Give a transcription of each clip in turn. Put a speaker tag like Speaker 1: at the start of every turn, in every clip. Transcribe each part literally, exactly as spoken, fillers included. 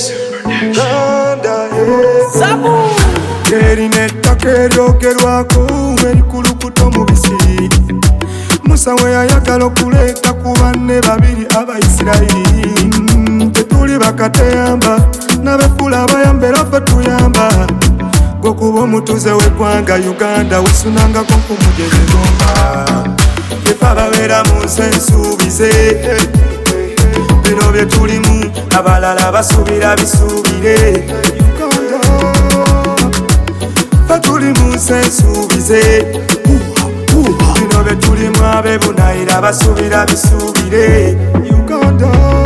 Speaker 1: Uganda, erina ettaka eryogerwako erikulukuta omubisi Musa we yayagala okuleeta ku banne babiri Abayisirayiri tetuli bakateyamba n'abefuula abayambera ffe tuyamba gwokuba omutuuze w'eggwanga Uganda wesunangako nk'omujebegomba efe ababeera mu nsi ensuubize bino bye tulimu abalala basuubira bisuubire Uganda fe tuli mu nsi ensuubize bino bye tulimu abebunayira basuubira bisuubire Uganda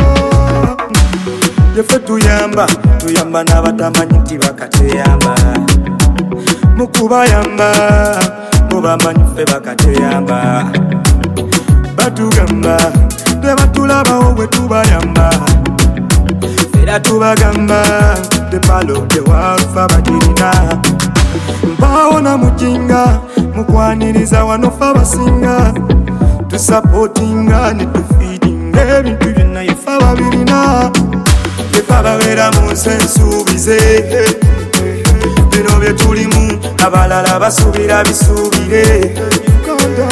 Speaker 1: yefe tuyamba tuyamba n'abatamanyi nti bakateyamba mukubayamba mubamanyi ffe bakateyamba batugamba tebatulabawo bwe tubayamba era tubagamba tepalo tewafa bagirina mpawo na mujinga mukwaniriza wano ffe abasinga tusapotinga ne tufiidinga ebintu byonna yefe ababirina yefe ababeera mu nsi ensuubize bino bye tulimu abalala basuubira bisuubire Uganda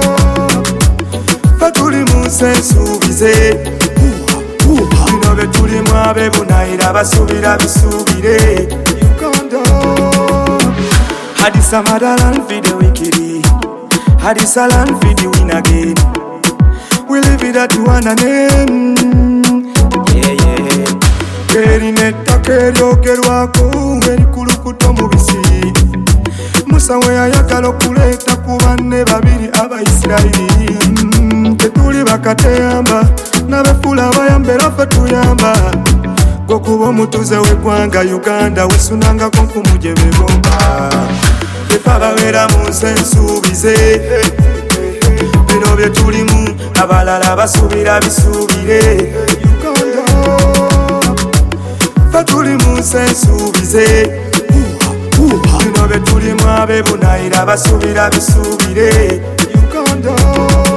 Speaker 1: fe tuli mu nsi ensuubize bino bye tulimu abebunayira basuubira bisuubire Uganda Hadisa madalan for the wicked Hadisa land for the win again We live it at one and name Yeah, yeah Erina ettaka eryogerwako erikulukuta omubisi Musa we yayagala okuleeta ku banne babiri Abayisirayiri tetuli bakateyamba n'abefuula abayambera ffe tuyamba gwokuba omutuuze w'eggwanga Uganda wesunangako nk'omujebegomba efe ababeera mu nsi ensuubize bino bye tulimu abalala basuubira bisuubire Uganda fe tuli mu nsi ensuubize bino bye tulimu abebunayira basuubira bisuubire Uganda